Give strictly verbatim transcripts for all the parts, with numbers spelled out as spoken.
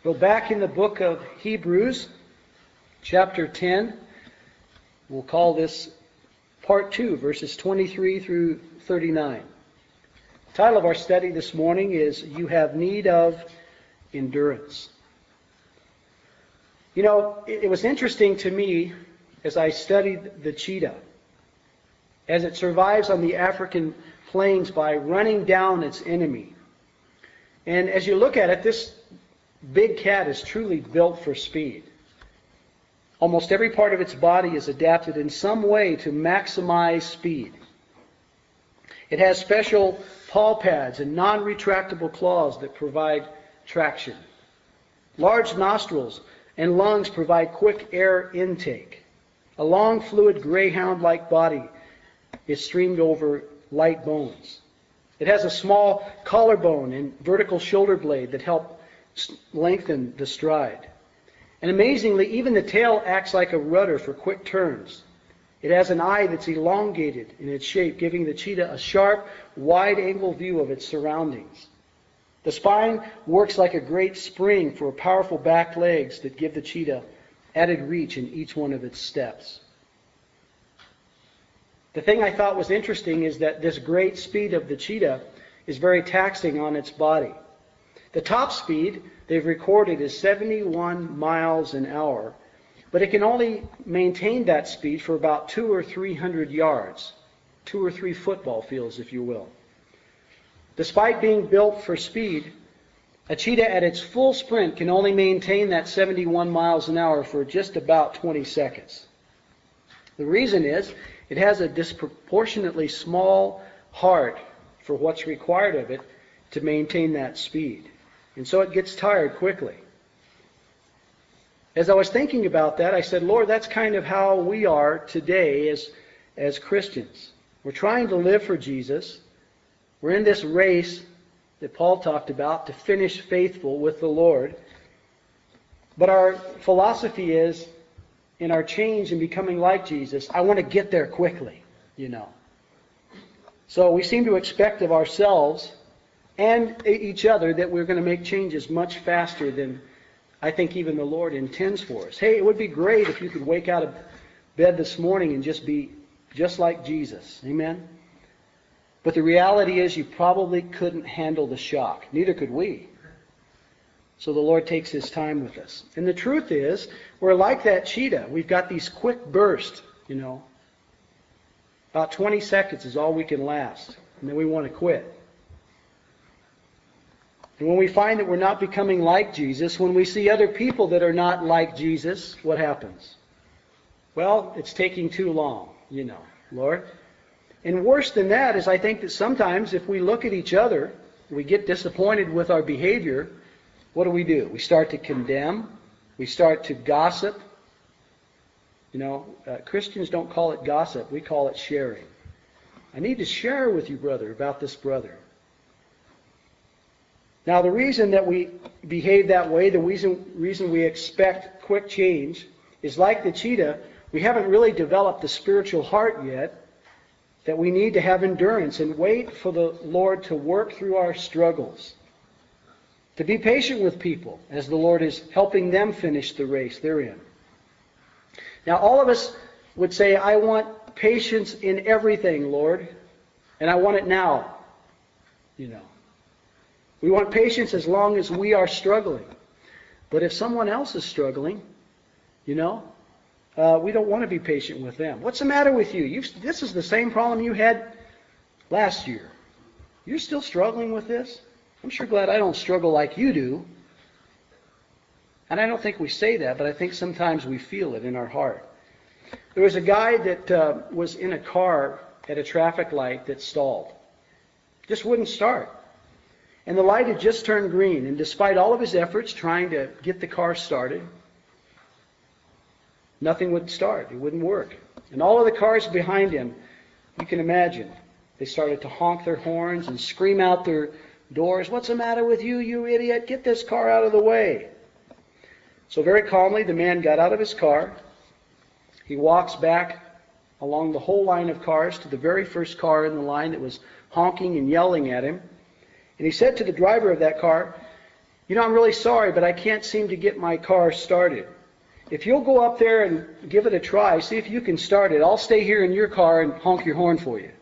Go back in the book of Hebrews, chapter ten. We'll call this part two, verses twenty-three through thirty-nine. The title of our study this morning is You Have Need of Endurance. You know, it was interesting to me as I studied the cheetah, as it survives on the African plains by running down its enemy. And as you look at it, this big cat is truly built for speed. Almost every part of its body is adapted in some way to maximize speed. It has special paw pads and non-retractable claws that provide traction. Large nostrils and lungs provide quick air intake. A long, fluid, greyhound-like body is streamed over light bones. It has a small collarbone and vertical shoulder blade that help lengthen the stride. And amazingly, even the tail acts like a rudder for quick turns. It has an eye that's elongated in its shape, giving the cheetah a sharp, wide-angle view of its surroundings. The spine works like a great spring for powerful back legs that give the cheetah added reach in each one of its steps. The thing I thought was interesting is that this great speed of the cheetah is very taxing on its body. The top speed they've recorded is seventy-one miles an hour, but it can only maintain that speed for about two or three hundred yards, two or three football fields, if you will. Despite being built for speed, a cheetah at its full sprint can only maintain that seventy-one miles an hour for just about twenty seconds. The reason is it has a disproportionately small heart for what's required of it to maintain that speed. And so it gets tired quickly. As I was thinking about that, I said, Lord, that's kind of how we are today as, as Christians. We're trying to live for Jesus. We're in this race that Paul talked about to finish faithful with the Lord. But our philosophy is, in our change and becoming like Jesus, I want to get there quickly, you know. So we seem to expect of ourselves and each other that we're going to make changes much faster than I think even the Lord intends for us. Hey, it would be great if you could wake out of bed this morning and just be just like Jesus. Amen? But the reality is you probably couldn't handle the shock. Neither could we. So the Lord takes His time with us. And the truth is, we're like that cheetah. We've got these quick bursts, you know. About twenty seconds is all we can last. And then we want to quit. And when we find that we're not becoming like Jesus, when we see other people that are not like Jesus, what happens? Well, it's taking too long, you know, Lord. And worse than that is I think that sometimes if we look at each other, we get disappointed with our behavior, what do we do? We start to condemn. We start to gossip. You know, uh, Christians don't call it gossip. We call it sharing. I need to share with you, brother, about this brother. Now, the reason that we behave that way, the reason, reason we expect quick change, is like the cheetah, we haven't really developed the spiritual heart yet, that we need to have endurance and wait for the Lord to work through our struggles. To be patient with people as the Lord is helping them finish the race they're in. Now, all of us would say, I want patience in everything, Lord, and I want it now, you know. We want patience as long as we are struggling. But if someone else is struggling, you know, uh, we don't want to be patient with them. What's the matter with you? You've, this is the same problem you had last year. You're still struggling with this? I'm sure glad I don't struggle like you do. And I don't think we say that, but I think sometimes we feel it in our heart. There was a guy that uh, was in a car at a traffic light that stalled. Just wouldn't start. And the light had just turned green, and despite all of his efforts trying to get the car started, nothing would start. It wouldn't work. And all of the cars behind him, you can imagine, they started to honk their horns and scream out their doors, "What's the matter with you, you idiot? Get this car out of the way." So very calmly, the man got out of his car. He walks back along the whole line of cars to the very first car in the line that was honking and yelling at him. And he said to the driver of that car, You know, I'm really sorry, but I can't seem to get my car started. If you'll go up there and give it a try, see if you can start it. I'll stay here in your car and honk your horn for you.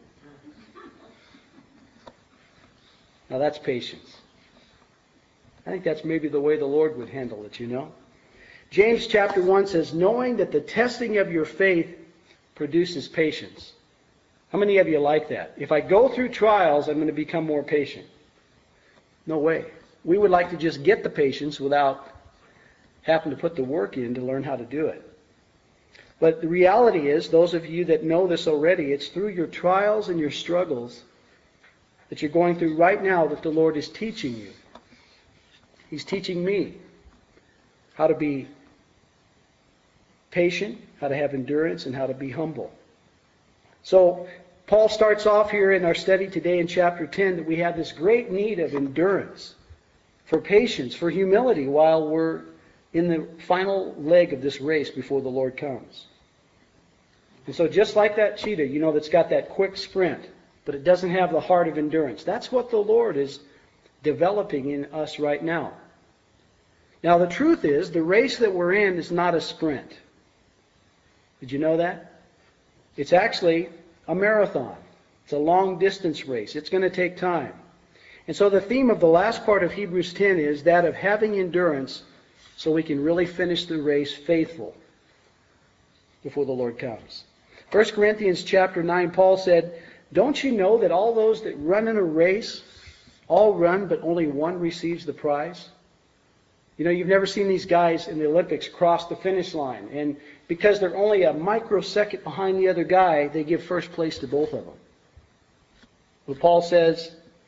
Now that's patience. I think that's maybe the way the Lord would handle it, you know. James chapter one says, knowing that the testing of your faith produces patience. How many of you like that? If I go through trials, I'm going to become more patient. No way. We would like to just get the patience without having to put the work in to learn how to do it. But the reality is, those of you that know this already, it's through your trials and your struggles that you're going through right now that the Lord is teaching you. He's teaching me how to be patient, how to have endurance, and how to be humble. So Paul starts off here in our study today in chapter ten that we have this great need of endurance, for patience, for humility while we're in the final leg of this race before the Lord comes. And so just like that cheetah, you know, that's got that quick sprint, but it doesn't have the heart of endurance. That's what the Lord is developing in us right now. Now the truth is, the race that we're in is not a sprint. Did you know that? It's actually a marathon. It's a long distance race. It's going to take time. And so the theme of the last part of Hebrews ten is that of having endurance so we can really finish the race faithful before the Lord comes. First Corinthians chapter nine, Paul said, don't you know that all those that run in a race all run, but only one receives the prize? You know, you've never seen these guys in the Olympics cross the finish line. And because they're only a microsecond behind the other guy, they give first place to both of them. But Paul says,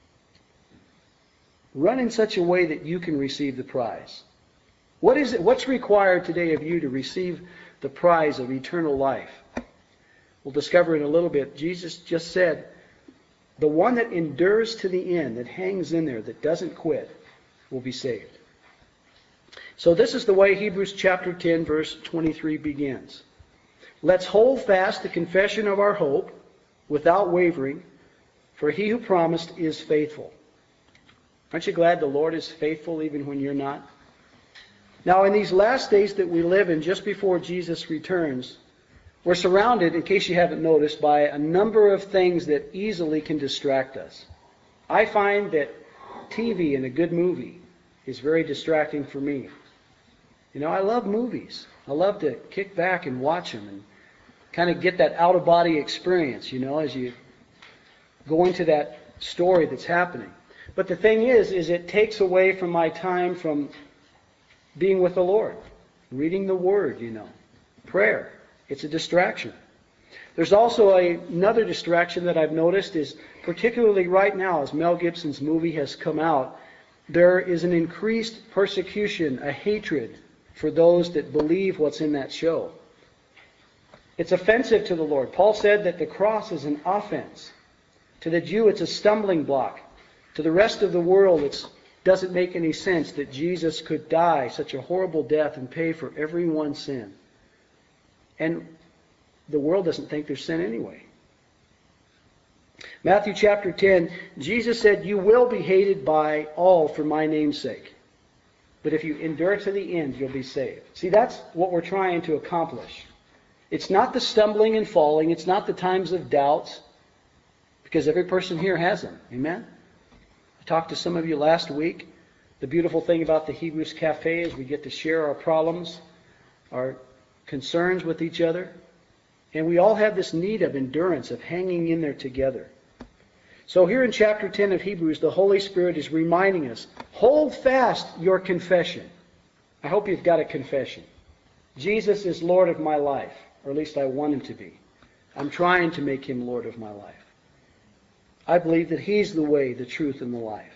run in such a way that you can receive the prize. What is it? What's required today of you to receive the prize of eternal life? We'll discover in a little bit. Jesus just said, the one that endures to the end, that hangs in there, that doesn't quit, will be saved. So this is the way Hebrews chapter ten, verse twenty-three begins. Let's hold fast the confession of our hope without wavering, for he who promised is faithful. Aren't you glad the Lord is faithful even when you're not? Now, in these last days that we live in, just before Jesus returns, we're surrounded, in case you haven't noticed, by a number of things that easily can distract us. I find that T V and a good movie is very distracting for me. You know, I love movies. I love to kick back and watch them and kind of get that out-of-body experience, you know, as you go into that story that's happening. But the thing is, is it takes away from my time from being with the Lord, reading the Word, you know, prayer. It's a distraction. There's also a, another distraction that I've noticed is, particularly right now, as Mel Gibson's movie has come out, there is an increased persecution, a hatred for those that believe what's in that show. It's offensive to the Lord. Paul said that the cross is an offense. To the Jew, it's a stumbling block. To the rest of the world, it doesn't make any sense that Jesus could die such a horrible death and pay for everyone's sin. And the world doesn't think there's sin anyway. Matthew chapter ten, Jesus said, you will be hated by all for my name's sake. But if you endure to the end, you'll be saved. See, that's what we're trying to accomplish. It's not the stumbling and falling. It's not the times of doubts. Because every person here has them. Amen? I talked to some of you last week. The beautiful thing about the Hebrews Cafe is we get to share our problems, our concerns with each other. And we all have this need of endurance, of hanging in there together. So here in chapter ten of Hebrews, the Holy Spirit is reminding us, hold fast your confession. I hope you've got a confession. Jesus is Lord of my life, or at least I want him to be. I'm trying to make him Lord of my life. I believe that he's the way, the truth, and the life.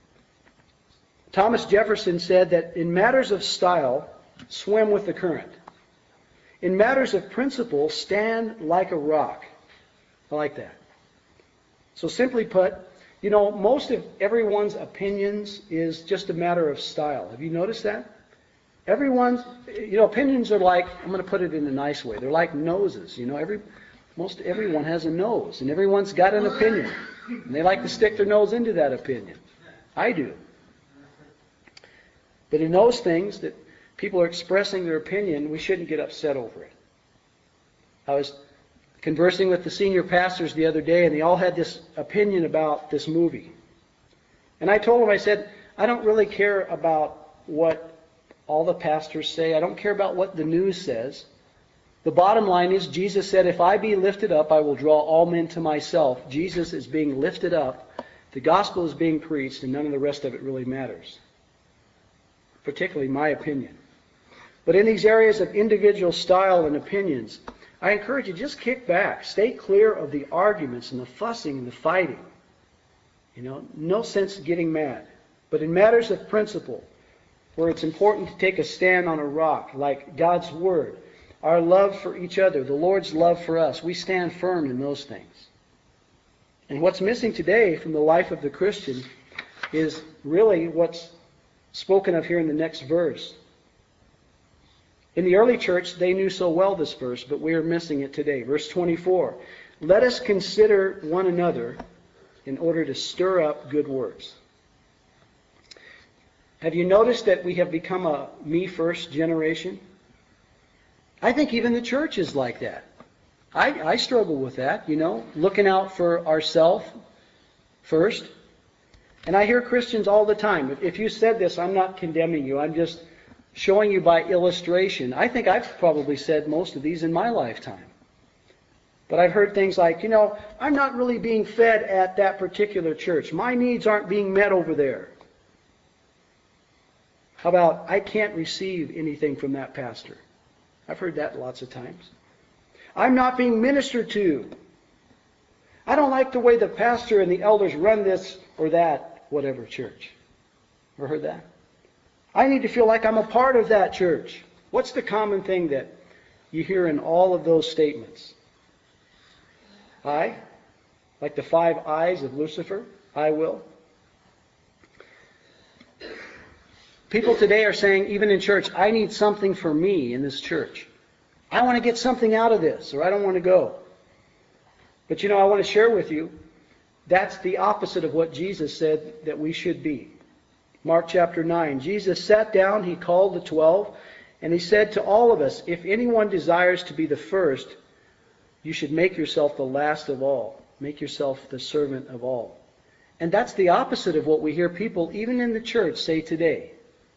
Thomas Jefferson said that in matters of style, swim with the current. In matters of principle, stand like a rock. I like that. So simply put, you know, most of everyone's opinions is just a matter of style. Have you noticed that? Everyone's, you know, opinions are like, I'm going to put it in a nice way, they're like noses. You know, every most everyone has a nose, and everyone's got an opinion. And they like to stick their nose into that opinion. I do. But in those things that people are expressing their opinion, we shouldn't get upset over it. I was conversing with the senior pastors the other day, and they all had this opinion about this movie. And I told them, I said, I don't really care about what all the pastors say. I don't care about what the news says. The bottom line is, Jesus said, if I be lifted up, I will draw all men to myself. Jesus is being lifted up. The gospel is being preached, and none of the rest of it really matters. Particularly my opinion. But in these areas of individual style and opinions, I encourage you, just kick back. Stay clear of the arguments and the fussing and the fighting. You know, no sense getting mad. But in matters of principle, where it's important to take a stand on a rock, like God's Word, our love for each other, the Lord's love for us, we stand firm in those things. And what's missing today from the life of the Christian is really what's spoken of here in the next verse. In the early church, they knew so well this verse, but we are missing it today. Verse twenty-four, let us consider one another in order to stir up good works. Have you noticed that we have become a me-first generation? I think even the church is like that. I, I struggle with that, you know, looking out for ourselves first. And I hear Christians all the time, if, if you said this, I'm not condemning you, I'm just showing you by illustration. I think I've probably said most of these in my lifetime. But I've heard things like, you know, I'm not really being fed at that particular church. My needs aren't being met over there. How about, I can't receive anything from that pastor? I've heard that lots of times. I'm not being ministered to. I don't like the way the pastor and the elders run this or that, whatever church. Ever heard that? I need to feel like I'm a part of that church. What's the common thing that you hear in all of those statements? I, like the five eyes of Lucifer, I will. People today are saying, even in church, I need something for me in this church. I want to get something out of this, or I don't want to go. But you know, I want to share with you, that's the opposite of what Jesus said that we should be. Mark chapter nine, Jesus sat down, he called the twelve, and he said to all of us, if anyone desires to be the first, you should make yourself the last of all. Make yourself the servant of all. And that's the opposite of what we hear people, even in the church, say today.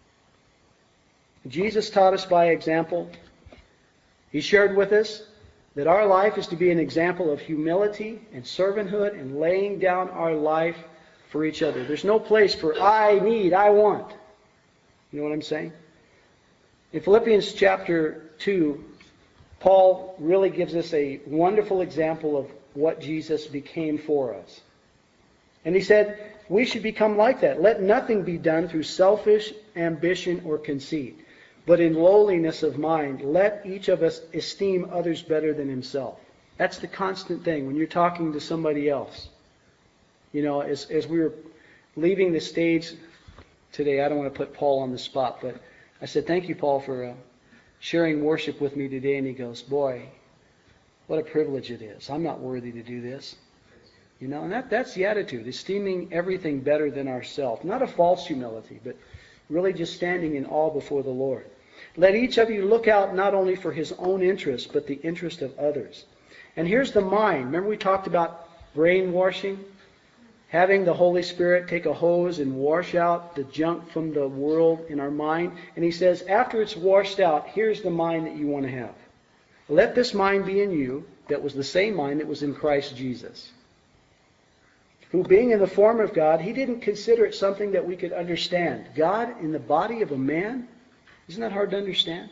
Jesus taught us by example. He shared with us that our life is to be an example of humility and servanthood and laying down our life for each other. There's no place for I need, I want. You know what I'm saying? In Philippians chapter two, Paul really gives us a wonderful example of what Jesus became for us. And he said, we should become like that. Let nothing be done through selfish ambition or conceit, but in lowliness of mind, let each of us esteem others better than himself. That's the constant thing when you're talking to somebody else. You know, as, as we were leaving the stage today, I don't want to put Paul on the spot, but I said, thank you, Paul, for uh, sharing worship with me today. And he goes, boy, what a privilege it is. I'm not worthy to do this. You know, and that, that's the attitude, esteeming everything better than ourselves. Not a false humility, but really just standing in awe before the Lord. Let each of you look out not only for his own interest, but the interest of others. And here's the mind. Remember we talked about brainwashing? Having the Holy Spirit take a hose and wash out the junk from the world in our mind. And he says, after it's washed out, here's the mind that you want to have. Let this mind be in you that was the same mind that was in Christ Jesus, who being in the form of God, he didn't consider it something that we could understand. God in the body of a man? Isn't that hard to understand?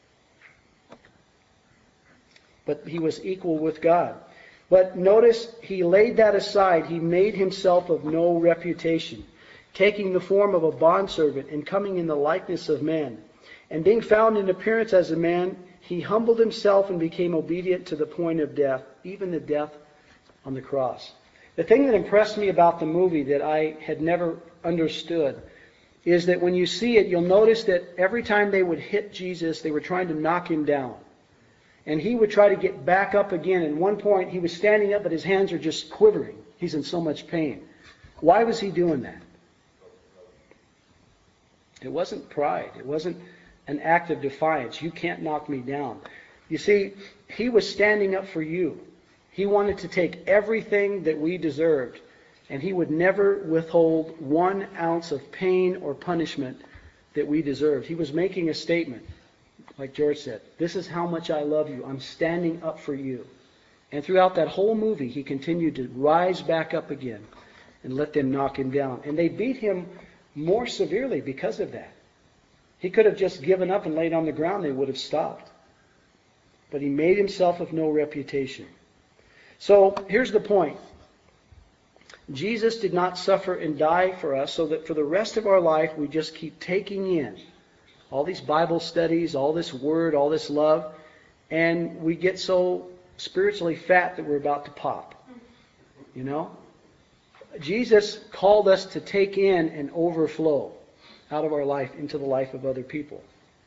But he was equal with God. But notice, he laid that aside. He made himself of no reputation, taking the form of a bondservant and coming in the likeness of man. And being found in appearance as a man, he humbled himself and became obedient to the point of death, even the death on the cross. The thing that impressed me about the movie that I had never understood is that when you see it, you'll notice that every time they would hit Jesus, they were trying to knock him down. And he would try to get back up again. At one point, he was standing up, but his hands are just quivering. He's in so much pain. Why was he doing that? It wasn't pride. It wasn't an act of defiance. You can't knock me down. You see, he was standing up for you. He wanted to take everything that we deserved, and he would never withhold one ounce of pain or punishment that we deserved. He was making a statement, like George said, this is how much I love you. I'm standing up for you. And throughout that whole movie, he continued to rise back up again and let them knock him down. And they beat him more severely because of that. He could have just given up and laid on the ground. They would have stopped. But he made himself of no reputation. So here's the point. Jesus did not suffer and die for us so that for the rest of our life we just keep taking in all these Bible studies, all this word, all this love, and we get so spiritually fat that we're about to pop. You know? Jesus called us to take in and overflow out of our life into the life of other people.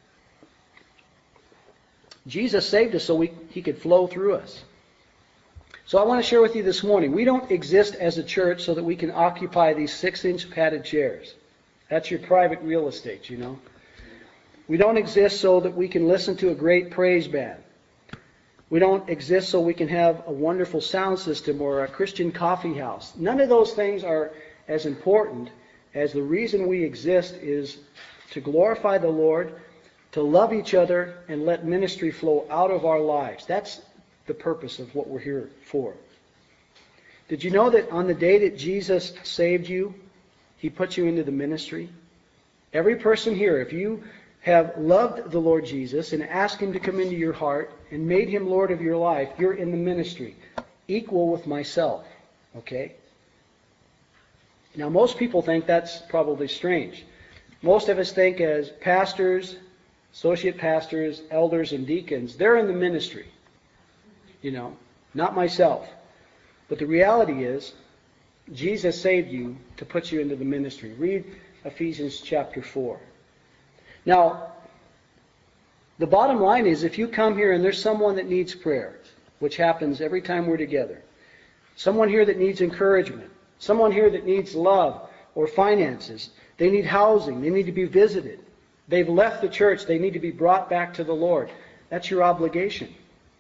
Jesus saved us so we, he could flow through us. So I want to share with you this morning, we don't exist as a church so that we can occupy these six-inch padded chairs. That's your private real estate, you know. We don't exist so that we can listen to a great praise band. We don't exist so we can have a wonderful sound system or a Christian coffee house. None of those things are as important as the reason we exist is to glorify the Lord, to love each other, and let ministry flow out of our lives. That's the purpose of what we're here for. Did you know that on the day that Jesus saved you, he put you into the ministry? Every person here, if you have loved the Lord Jesus and asked him to come into your heart and made him Lord of your life, you're in the ministry, equal with myself. Okay? Now, most people think that's probably strange. Most of us think as pastors, associate pastors, elders, and deacons, they're in the ministry. You know, not myself. But the reality is, Jesus saved you to put you into the ministry. Read Ephesians chapter four. Now, the bottom line is if you come here and there's someone that needs prayer, which happens every time we're together, someone here that needs encouragement, someone here that needs love or finances, they need housing, they need to be visited, they've left the church, they need to be brought back to the Lord, that's your obligation.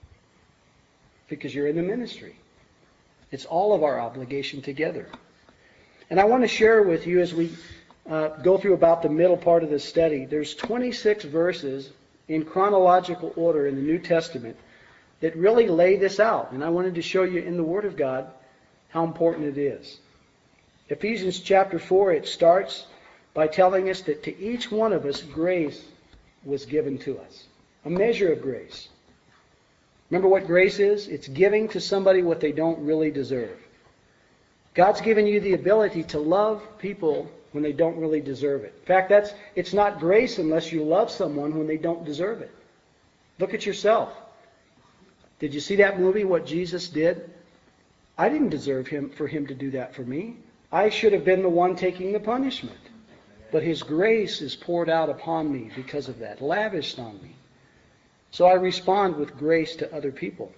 Because you're in the ministry. It's all of our obligation together. And I want to share with you as we uh, go through about the middle part of this study, there's twenty-six verses in chronological order in the New Testament that really lay this out. And I wanted to show you in the Word of God how important it is. Ephesians chapter four, it starts by telling us that to each one of us grace was given to us. A measure of grace. Remember what grace is? It's giving to somebody what they don't really deserve. God's given you the ability to love people when they don't really deserve it. In fact, that's it's not grace unless you love someone when they don't deserve it. Look at yourself. Did you see that movie, What Jesus Did? I didn't deserve him for him to do that for me. I should have been the one taking the punishment. But his grace is poured out upon me because of that, lavished on me. So I respond with grace to other people.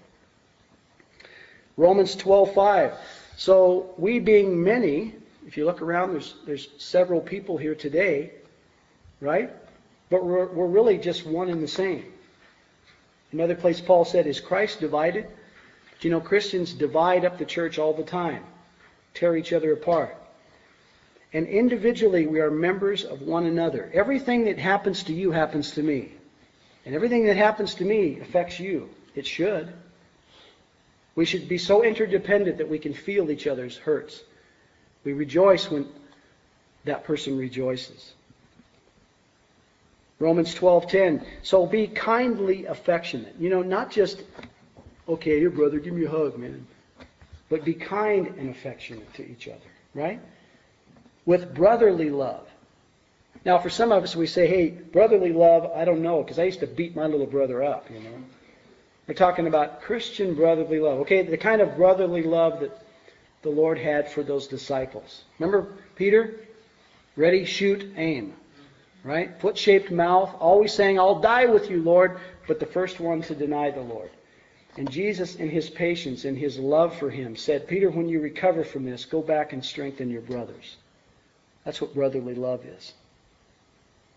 Romans twelve five. So we being many, if you look around, there's there's several people here today, right? But we're, we're really just one and the same. Another place Paul said, is Christ divided? But you know, Christians divide up the church all the time, tear each other apart. And individually we are members of one another. Everything that happens to you happens to me. And everything that happens to me affects you. It should. We should be so interdependent that we can feel each other's hurts. We rejoice when that person rejoices. Romans twelve ten. So be kindly affectionate. You know, not just, okay, your brother, give me a hug, man. But be kind and affectionate to each other, right? With brotherly love. Now, for some of us, we say, hey, brotherly love, I don't know, because I used to beat my little brother up, you know. We're talking about Christian brotherly love. Okay, the kind of brotherly love that the Lord had for those disciples. Remember Peter? Ready, shoot, aim. Right? Foot-shaped mouth, always saying, I'll die with you, Lord, but the first one to deny the Lord. And Jesus, in his patience and his love for him, said, Peter, when you recover from this, go back and strengthen your brothers. That's what brotherly love is.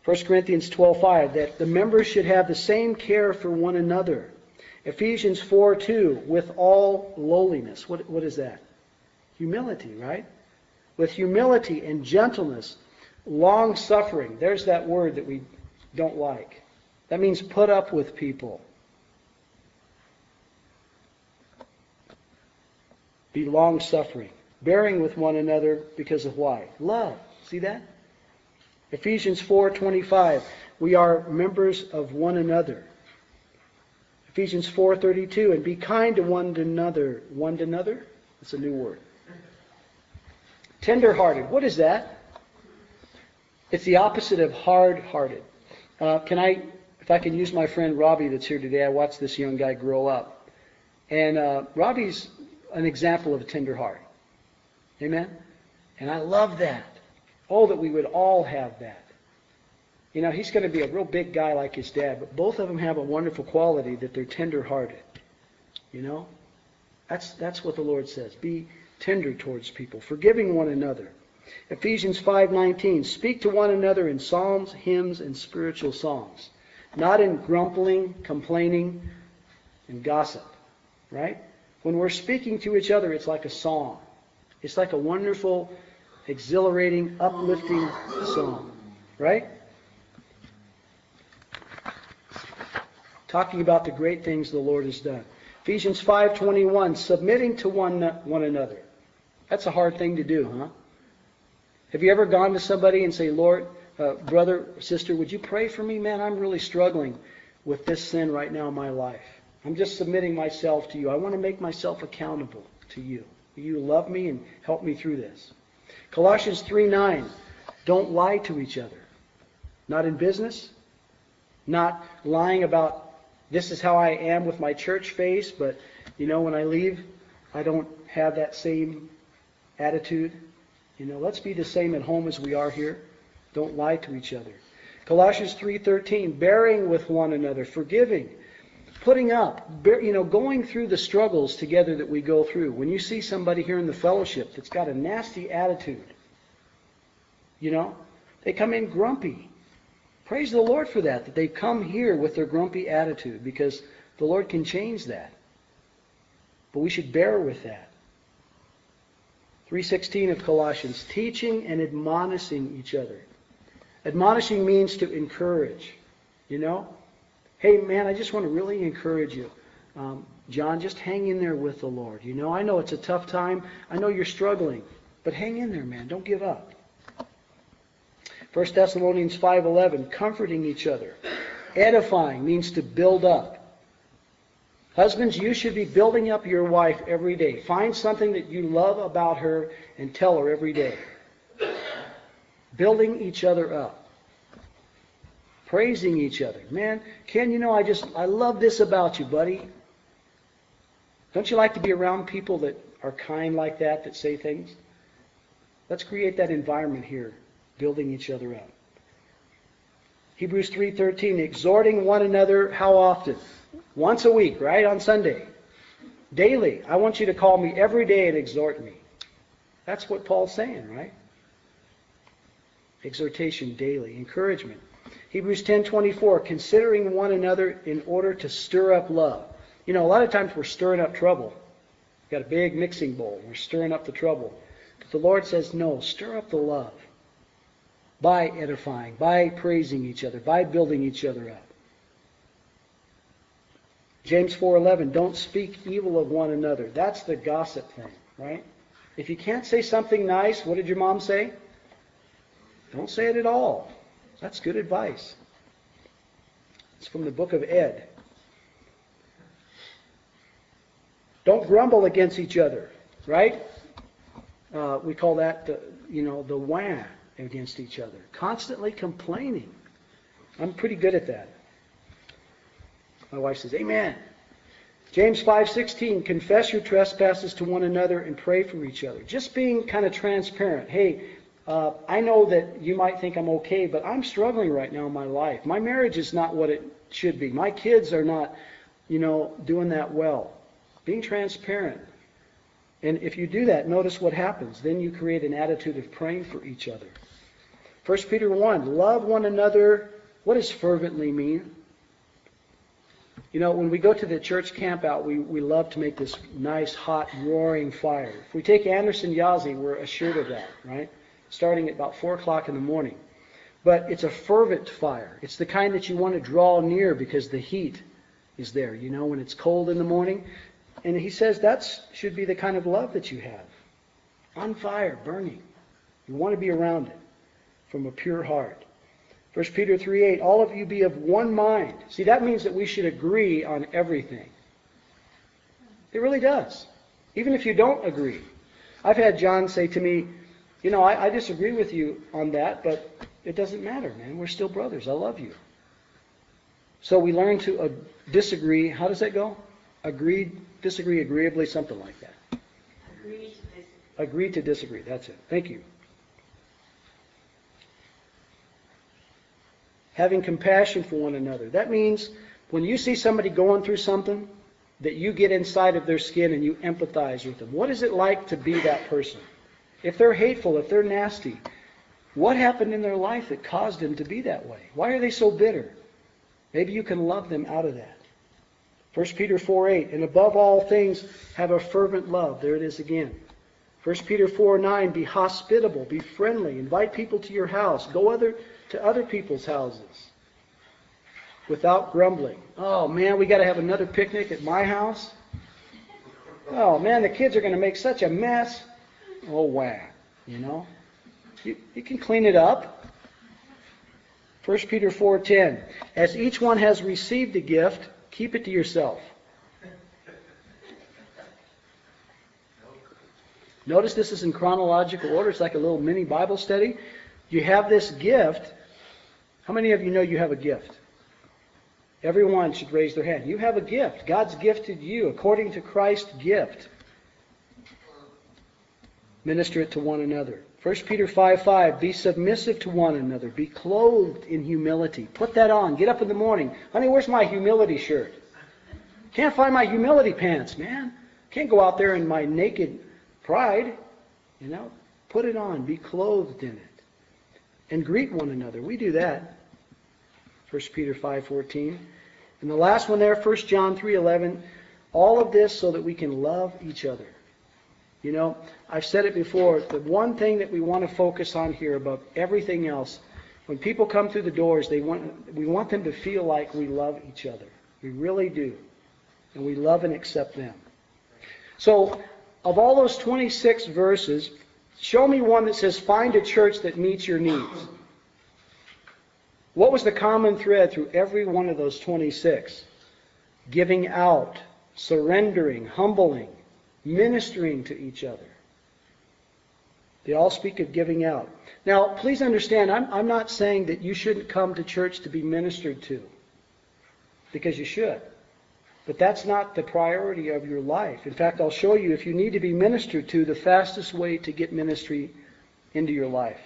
First Corinthians twelve five, that the members should have the same care for one another. Ephesians four two, with all lowliness. What, what is that? Humility, right? With humility and gentleness, long-suffering. There's that word that we don't like. That means put up with people. Be long-suffering. Bearing with one another because of why? Love. See that? Ephesians four twenty-five, we are members of one another. Ephesians four thirty-two, and be kind to one another. One another? That's a new word. Tender-hearted. What is that? It's the opposite of hard-hearted. Uh, can I, if I can use my friend Robbie that's here today, I watched this young guy grow up. And uh, Robbie's an example of a tender heart. Amen? And I love that. Oh, that we would all have that. You know, he's going to be a real big guy like his dad, but both of them have a wonderful quality that they're tender-hearted. You know? That's, that's what the Lord says. Be tender towards people, forgiving one another. Ephesians five nineteen, speak to one another in psalms, hymns, and spiritual songs. Not in grumbling, complaining, and gossip. Right? When we're speaking to each other, it's like a song. It's like a wonderful, exhilarating, uplifting song. Right? Talking about the great things the Lord has done. Ephesians five twenty-one, submitting to one, one another. That's a hard thing to do, huh? Have you ever gone to somebody and say, Lord, uh, brother, sister, would you pray for me? Man, I'm really struggling with this sin right now in my life. I'm just submitting myself to you. I want to make myself accountable to you. You love me and help me through this. Colossians three nine, don't lie to each other. Not in business. Not lying about this is how I am with my church face, but you know, when I leave, I don't have that same attitude. You know, let's be the same at home as we are here. Don't lie to each other. Colossians three thirteen, bearing with one another, forgiving, putting up, you know, going through the struggles together that we go through. When you see somebody here in the fellowship that's got a nasty attitude, you know, they come in grumpy. Praise the Lord for that, that they come here with their grumpy attitude, because the Lord can change that. But we should bear with that. three sixteen of Colossians, teaching and admonishing each other. Admonishing means to encourage, you know. Hey, man, I just want to really encourage you. Um, John, just hang in there with the Lord. You know, I know it's a tough time. I know you're struggling. But hang in there, man. Don't give up. First Thessalonians five eleven, comforting each other. Edifying means to build up. Husbands, you should be building up your wife every day. Find something that you love about her and tell her every day. Building each other up. Praising each other. Man, Ken, you know, I just, I love this about you, buddy. Don't you like to be around people that are kind like that, that say things? Let's create that environment here, building each other up. Hebrews three thirteen, exhorting one another how often? Once a week, right? On Sunday. Daily. I want you to call me every day and exhort me. That's what Paul's saying, right? Exhortation daily. Encouragement. Hebrews ten twenty-four, considering one another in order to stir up love. You know, a lot of times we're stirring up trouble. We've got a big mixing bowl. We're stirring up the trouble. But the Lord says, no, stir up the love. By edifying, by praising each other, by building each other up. James four eleven, don't speak evil of one another. That's the gossip thing, right? If you can't say something nice, what did your mom say? Don't say it at all. That's good advice. It's from the book of Ed. Don't grumble against each other, right? Uh, we call that, the, you know, the wah against each other. Constantly complaining. I'm pretty good at that. My wife says, amen. James five sixteen, confess your trespasses to one another and pray for each other. Just being kind of transparent. Hey, uh, I know that you might think I'm okay, but I'm struggling right now in my life. My marriage is not what it should be. My kids are not, you know, doing that well. Being transparent. And if you do that, notice what happens. Then you create an attitude of praying for each other. First Peter one, love one another. What does fervently mean? You know, when we go to the church camp out, we, we love to make this nice, hot, roaring fire. If we take Anderson Yazzie, we're assured of that, right? Starting at about four o'clock in the morning. But it's a fervent fire. It's the kind that you want to draw near because the heat is there, you know, when it's cold in the morning. And he says that should be the kind of love that you have. On fire, burning. You want to be around it from a pure heart. First Peter three eight, all of you be of one mind. See, that means that we should agree on everything. It really does. Even if you don't agree. I've had John say to me, you know, I, I disagree with you on that, but it doesn't matter, man. We're still brothers. I love you. So we learn to uh, disagree. How does that go? Agree, disagree agreeably, something like that. Agree to disagree. Agree to disagree. That's it. Thank you. Having compassion for one another. That means when you see somebody going through something, that you get inside of their skin and you empathize with them. What is it like to be that person? If they're hateful, if they're nasty, what happened in their life that caused them to be that way? Why are they so bitter? Maybe you can love them out of that. First Peter four eight, and above all things, have a fervent love. There it is again. First Peter four nine, be hospitable, be friendly, invite people to your house, go other to other people's houses without grumbling. Oh man, we got to have another picnic at my house. Oh man, the kids are going to make such a mess. Oh wow, you know, you, you can clean it up. First Peter four ten, as each one has received a gift, keep it to yourself. Notice this is in chronological order. It's like a little mini Bible study. You have this gift. How many of you know you have a gift? Everyone should raise their hand. You have a gift. God's gifted you according to Christ's gift. Minister it to one another. First Peter five five, be submissive to one another. Be clothed in humility. Put that on. Get up in the morning. Honey, where's my humility shirt? Can't find my humility pants, man. Can't go out there in my naked pride. You know, put it on. Be clothed in it. And greet one another. We do that. First Peter five fourteen. And the last one there, First John three eleven. All of this so that we can love each other. You know, I've said it before, the one thing that we want to focus on here above everything else, when people come through the doors, they want we want them to feel like we love each other. We really do. And we love and accept them. So, of all those twenty-six verses, show me one that says, find a church that meets your needs. What was the common thread through every one of those twenty-six? Giving out, surrendering, humbling, ministering to each other. They all speak of giving out. Now, please understand, I'm, I'm not saying that you shouldn't come to church to be ministered to. Because you should. But that's not the priority of your life. In fact, I'll show you, if you need to be ministered to, the fastest way to get ministry into your life.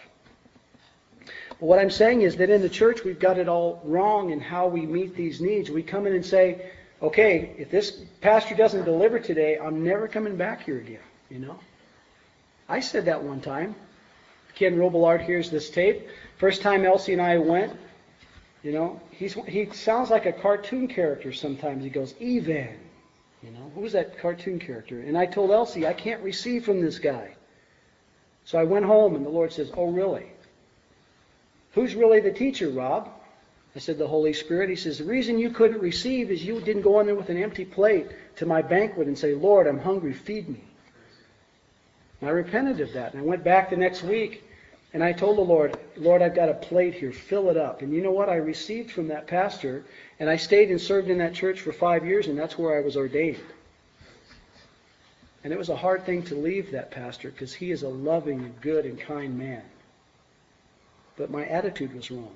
But what I'm saying is that in the church, we've got it all wrong in how we meet these needs. We come in and say, okay, if this pastor doesn't deliver today, I'm never coming back here again, you know. I said that one time. Ken Robillard hears this tape. First time Elsie and I went, you know, he's, he sounds like a cartoon character sometimes. He goes, Evan, you know, who's that cartoon character? And I told Elsie, I can't receive from this guy. So I went home and the Lord says, oh, really? Who's really the teacher, Rob? I said, the Holy Spirit. He says, the reason you couldn't receive is you didn't go in there with an empty plate to my banquet and say, Lord, I'm hungry, feed me. And I repented of that. And I went back the next week and I told the Lord, Lord, I've got a plate here, fill it up. And you know what? I received from that pastor and I stayed and served in that church for five years and that's where I was ordained. And it was a hard thing to leave that pastor because he is a loving and good and kind man. But my attitude was wrong.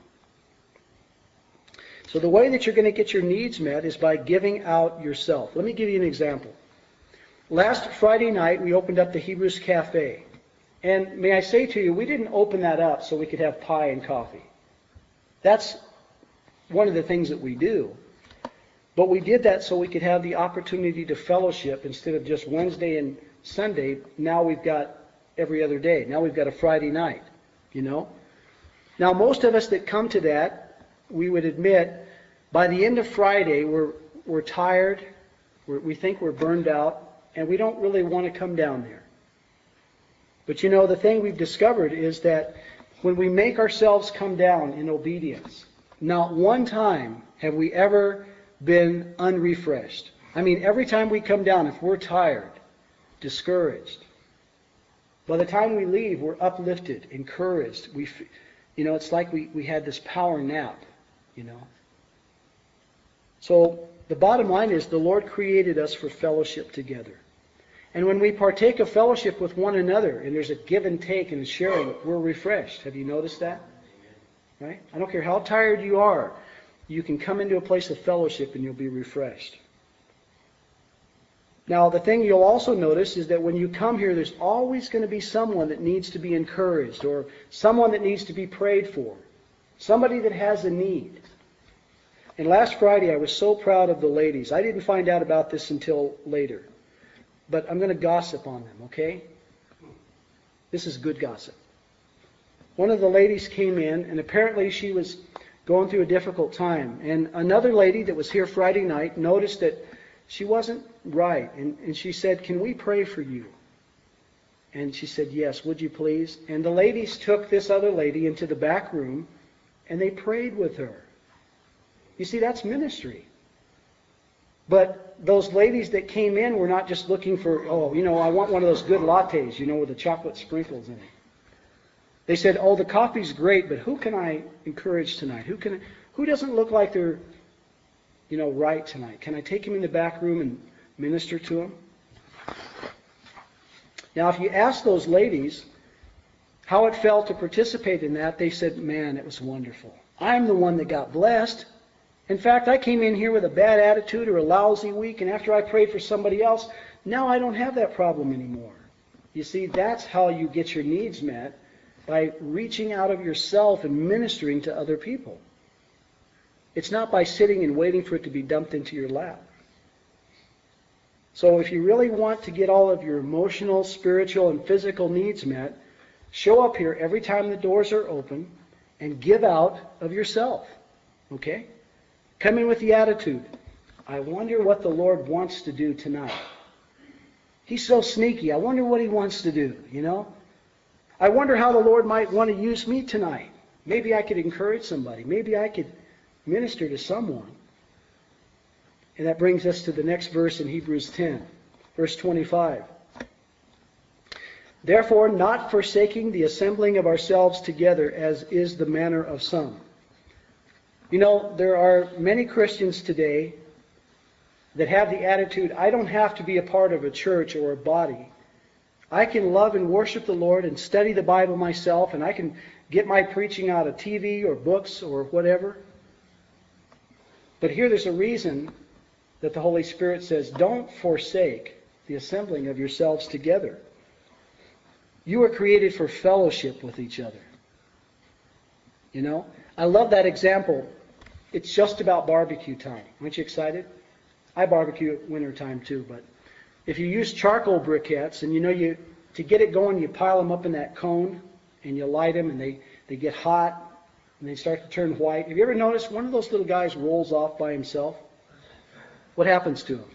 So the way that you're going to get your needs met is by giving out yourself. Let me give you an example. Last Friday night, we opened up the Hebrews Cafe. And may I say to you, we didn't open that up so we could have pie and coffee. That's one of the things that we do. But we did that so we could have the opportunity to fellowship instead of just Wednesday and Sunday. Now we've got every other day. Now we've got a Friday night, you know. Now, most of us that come to that, we would admit, by the end of Friday, we're, we're tired, we're, we think we're burned out, and we don't really want to come down there. But you know, the thing we've discovered is that when we make ourselves come down in obedience, not one time have we ever been unrefreshed. I mean, every time we come down, if we're tired, discouraged, by the time we leave, we're uplifted, encouraged. We, you know, it's like we, we had this power nap, you know. So the bottom line is the Lord created us for fellowship together. And when we partake of fellowship with one another, and there's a give and take and sharing, we're refreshed. Have you noticed that? Right? I don't care how tired you are, you can come into a place of fellowship and you'll be refreshed. Now, the thing you'll also notice is that when you come here, there's always going to be someone that needs to be encouraged, or someone that needs to be prayed for, somebody that has a need. And last Friday, I was so proud of the ladies. I didn't find out about this until later. But I'm going to gossip on them, okay? This is good gossip. One of the ladies came in, and apparently she was going through a difficult time. And another lady that was here Friday night noticed that she wasn't right. And, and she said, "Can we pray for you?" And she said, "Yes, would you please?" And the ladies took this other lady into the back room, and they prayed with her. You see, that's ministry. But those ladies that came in were not just looking for, oh, you know, I want one of those good lattes, you know, with the chocolate sprinkles in it. They said, "Oh, the coffee's great, but who can I encourage tonight? Who can, who doesn't look like they're, you know, right tonight? Can I take him in the back room and minister to him?" Now, if you ask those ladies how it felt to participate in that, they said, "Man, it was wonderful. I'm the one that got blessed. In fact, I came in here with a bad attitude or a lousy week, and after I prayed for somebody else, now I don't have that problem anymore." You see, that's how you get your needs met, by reaching out of yourself and ministering to other people. It's not by sitting and waiting for it to be dumped into your lap. So if you really want to get all of your emotional, spiritual, and physical needs met, show up here every time the doors are open and give out of yourself. Okay? Come in with the attitude, "I wonder what the Lord wants to do tonight. He's so sneaky. I wonder what He wants to do, you know? I wonder how the Lord might want to use me tonight. Maybe I could encourage somebody. Maybe I could minister to someone." And that brings us to the next verse in Hebrews ten, verse twenty-five. "Therefore, not forsaking the assembling of ourselves together, as is the manner of some." You know, there are many Christians today that have the attitude, "I don't have to be a part of a church or a body. I can love and worship the Lord and study the Bible myself, and I can get my preaching out of T V or books or whatever." But here there's a reason that the Holy Spirit says, don't forsake the assembling of yourselves together. You were created for fellowship with each other. You know, I love that example. It's just about barbecue time. Aren't you excited? I barbecue at winter time too, but if you use charcoal briquettes, and you know, you to get it going, you pile them up in that cone and you light them, and they, they get hot and they start to turn white. Have you ever noticed one of those little guys rolls off by himself? What happens to him?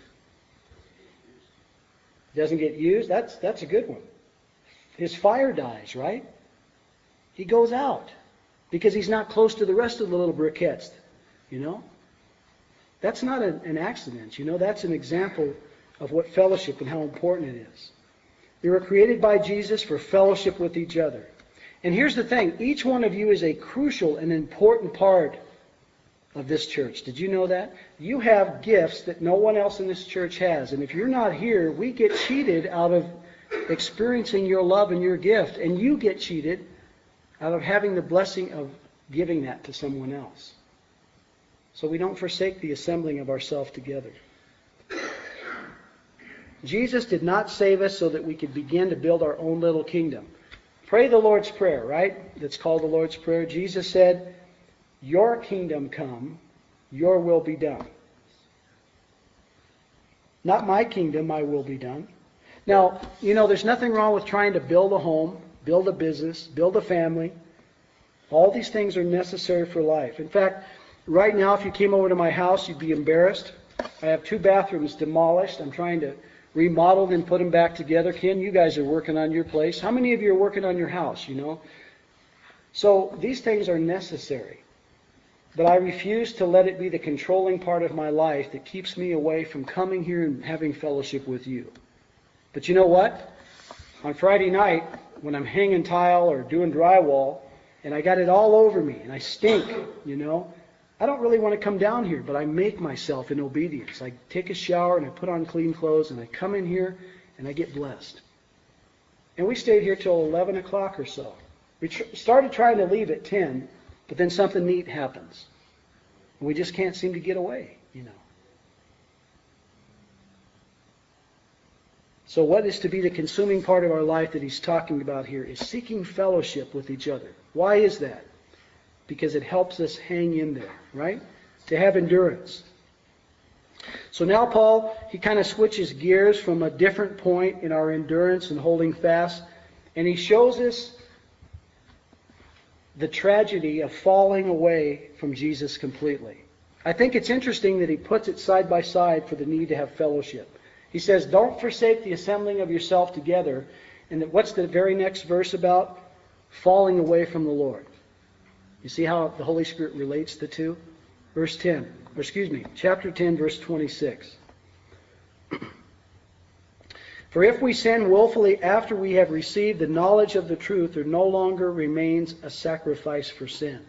Doesn't get used? That's, that's a good one. His fire dies, right? He goes out because he's not close to the rest of the little briquettes, you know? That's not an, an accident, you know? That's an example of what fellowship and how important it is. You were created by Jesus for fellowship with each other. And here's the thing. Each one of you is a crucial and important part of this church. Did you know that? You have gifts that no one else in this church has. And if you're not here, we get cheated out of experiencing your love and your gift. And you get cheated out of having the blessing of giving that to someone else. So we don't forsake the assembling of ourselves together. Jesus did not save us so that we could begin to build our own little kingdom. Pray the Lord's Prayer, right? That's called the Lord's Prayer. Jesus said, "Your kingdom come, your will be done." Not my kingdom, my will be done. Now, you know, there's nothing wrong with trying to build a home, build a business, build a family. All these things are necessary for life. In fact, right now, if you came over to my house, you'd be embarrassed. I have two bathrooms demolished. I'm trying to remodel them and put them back together. Ken, you guys are working on your place. How many of you are working on your house, you know? So these things are necessary. But I refuse to let it be the controlling part of my life that keeps me away from coming here and having fellowship with you. But you know what? On Friday night, when I'm hanging tile or doing drywall, and I got it all over me, and I stink, you know, I don't really want to come down here, but I make myself in obedience. I take a shower, and I put on clean clothes, and I come in here, and I get blessed. And we stayed here till eleven o'clock or so. We tr- started trying to leave at ten, but then something neat happens. And we just can't seem to get away, you know. So what is to be the consuming part of our life that he's talking about here is seeking fellowship with each other. Why is that? Because it helps us hang in there, right? To have endurance. So now Paul, he kind of switches gears from a different point in our endurance and holding fast, and he shows us the tragedy of falling away from Jesus completely. I think it's interesting that he puts it side by side for the need to have fellowship. He says, don't forsake the assembling of yourself together. And that what's the very next verse about? Falling away from the Lord. You see how the Holy Spirit relates the two? Verse ten, or excuse me, chapter ten, verse twenty-six. For if we sin willfully after we have received the knowledge of the truth, there no longer remains a sacrifice for sin.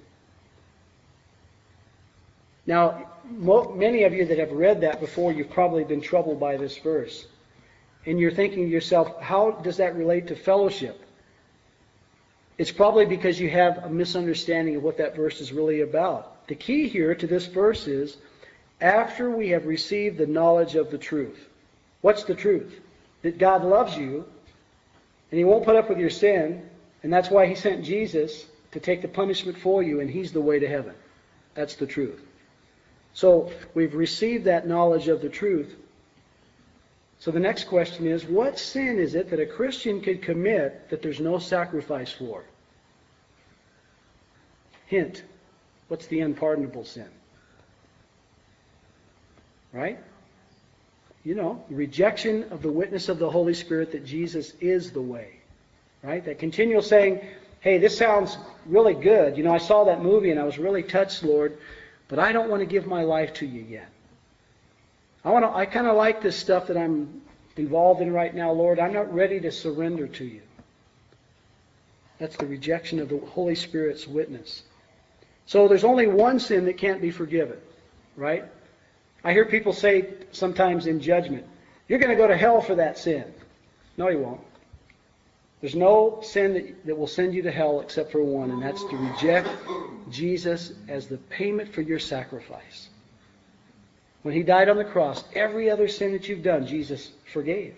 Now, many of you that have read that before, you've probably been troubled by this verse. And you're thinking to yourself, how does that relate to fellowship? It's probably because you have a misunderstanding of what that verse is really about. The key here to this verse is, after we have received the knowledge of the truth. What's the truth? That God loves you, and He won't put up with your sin, and that's why He sent Jesus to take the punishment for you, and He's the way to heaven. That's the truth. So we've received that knowledge of the truth. So the next question is, what sin is it that a Christian could commit that there's no sacrifice for? Hint, what's the unpardonable sin? Right? You know, rejection of the witness of the Holy Spirit that Jesus is the way. Right? That continual saying, hey, this sounds really good. You know, I saw that movie and I was really touched, Lord, but I don't want to give my life to you yet. I want to. I kind of like this stuff that I'm involved in right now, Lord. I'm not ready to surrender to you. That's the rejection of the Holy Spirit's witness. So there's only one sin that can't be forgiven, right? I hear people say sometimes in judgment, you're going to go to hell for that sin. No, you won't. There's no sin that, that will send you to hell except for one, and that's to reject Jesus as the payment for your sacrifice. When He died on the cross, every other sin that you've done, Jesus forgave.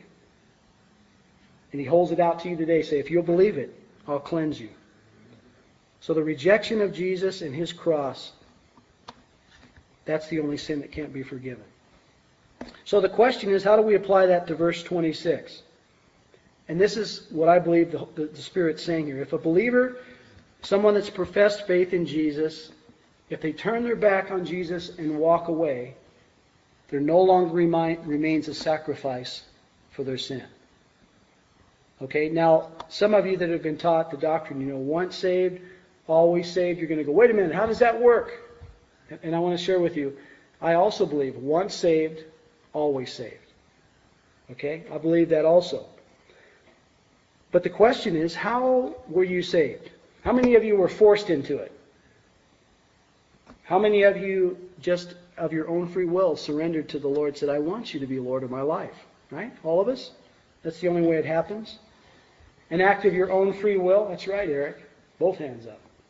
And He holds it out to you today. Say, if you'll believe it, I'll cleanse you. So the rejection of Jesus and His cross, that's the only sin that can't be forgiven. So the question is, how do we apply that to verse twenty-six? And this is what I believe the, the, the Spirit's saying here. If a believer, someone that's professed faith in Jesus, if they turn their back on Jesus and walk away, there no longer remind, remains a sacrifice for their sin. Okay, now, some of you that have been taught the doctrine, you know, once saved, always saved, you're going to go, wait a minute, how does that work? And I want to share with you, I also believe once saved, always saved. Okay, I believe that also. But the question is, how were you saved? How many of you were forced into it? How many of you just of your own free will surrendered to the Lord, said, I want you to be Lord of my life? Right? All of us? That's the only way it happens. An act of your own free will? That's right, Eric. Both hands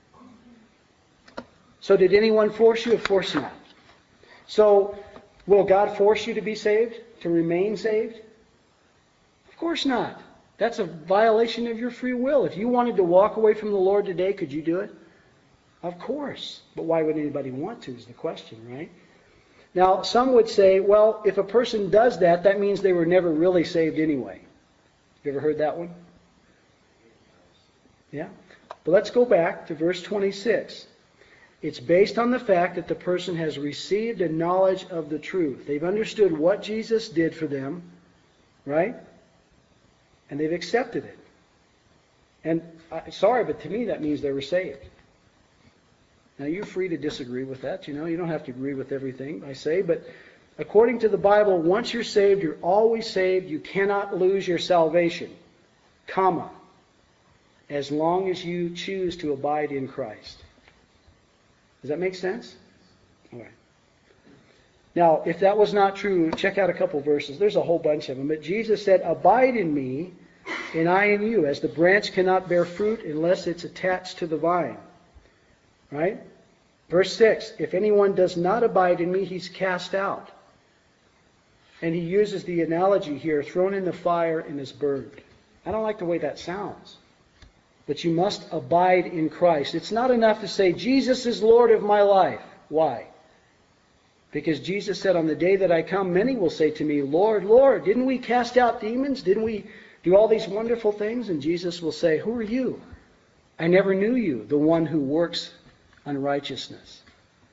up. So did anyone force you? Of course not. So will God force you to be saved? To remain saved? Of course not. That's a violation of your free will. If you wanted to walk away from the Lord today, could you do it? Of course. But why would anybody want to is the question, right? Now, some would say, well, if a person does that, that means they were never really saved anyway. You ever heard that one? Yeah? But let's go back to verse twenty-six. It's based on the fact that the person has received a knowledge of the truth. They've understood what Jesus did for them, right? And they've accepted it. And I, sorry, but to me that means they were saved. Now you're free to disagree with that. You know, you don't have to agree with everything I say, but according to the Bible, once you're saved, you're always saved. You cannot lose your salvation, comma, as long as you choose to abide in Christ. Does that make sense? All right. Now, if that was not true, check out a couple verses. There's a whole bunch of them. But Jesus said, "Abide in me, and I in you, as the branch cannot bear fruit unless it's attached to the vine." Right? Verse six, "If anyone does not abide in me, he's cast out." And he uses the analogy here, thrown in the fire and is burned. I don't like the way that sounds. But you must abide in Christ. It's not enough to say, "Jesus is Lord of my life." Why? Because Jesus said, "On the day that I come, many will say to me, 'Lord, Lord, didn't we cast out demons? Didn't we do all these wonderful things?' And Jesus will say, 'Who are you? I never knew you, the one who works unrighteousness.'"